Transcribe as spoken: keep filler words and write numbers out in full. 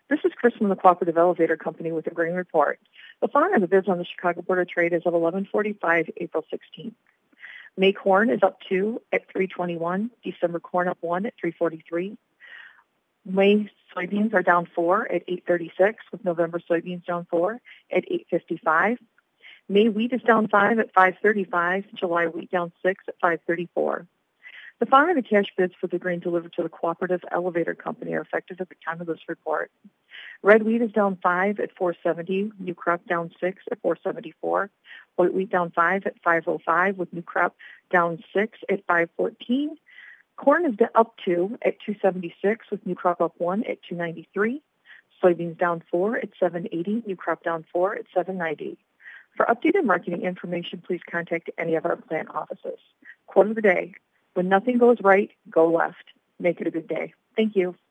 This is Chris from the Cooperative Elevator Company with the grain report. The following are the bids on the Chicago Board of Trade as of eleven forty-five, April sixteenth. May corn is up two at three twenty-one. December corn up one at three forty-three. May soybeans are down four at eight thirty-six, with November soybeans down four at eight fifty-five. May wheat is down five at five thirty-five. July wheat down six at five thirty-four. The following are the cash bids for the grain delivered to the Cooperative Elevator Company are effective at the time of this report. Red wheat is down five at four seventy. New crop down six at four seventy-four. White wheat down five at five oh five, with new crop down six at five fourteen. Corn is up two at two seventy-six, with new crop up one at two ninety-three. Soybeans down four at seven eighty. New crop down four at seven ninety. For updated marketing information, please contact any of our plant offices. Quote of the day: when nothing goes right, go left. Make it a good day. Thank you.